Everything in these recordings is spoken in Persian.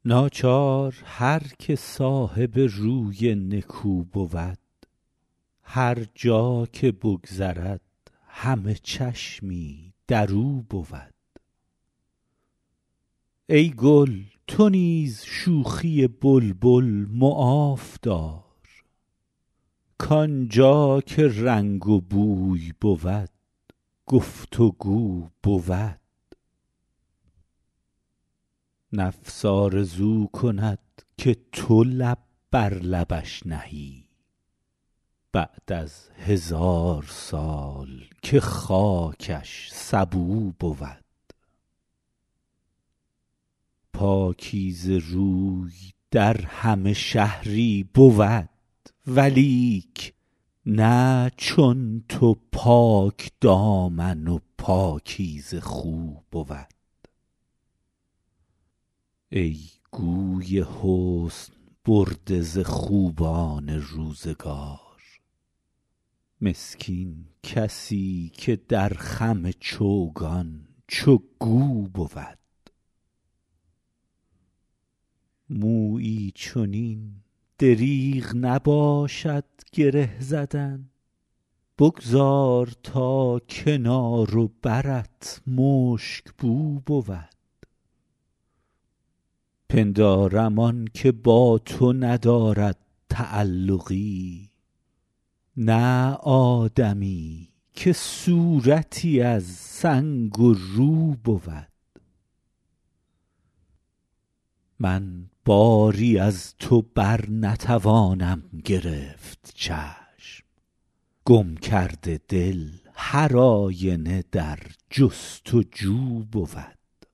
ناچار هر که صاحب روی نکو بود، هر جا که بگذرد همه چشمی در او بود. ای گل تو نیز شوخی بلبل معاف دار، کآن جا که رنگ و بوی بود گفت و گو بود. نفس آرزو کند که تو لب بر لبش نهی، بعد از 1000 سال که خاکش سبو بود. پاکیزه روی در همه شهری بود، ولیک نه چون تو پاک دامن و پاکیزه خو بود. ای گوی حسن برده ز خوبان روزگار، مسکین کسی که در خم چوگان چو گو بود. مویی چنین دریغ نباشد گره زدن، بگذار تا کنار و برت مشک بو بود. پندارم آن که با تو ندارد تعلقی، نه آدمی که صورتی از سنگ و رو بود. من باری از تو بر نتوانم گرفت چشم، گم کرده دل هر آینه در جست و جو بود.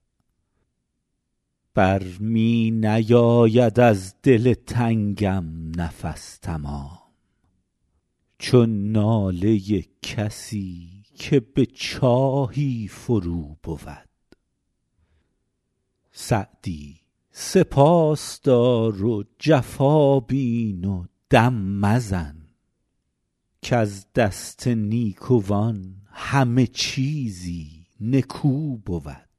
بر می نیاید از دل تنگم نفس تمام، چون ناله کسی که به چاهی فرو بود. سعدی سپاس دار و جفا بین و دم مزن، کز دست نیکوان همه چیزی نکو بود.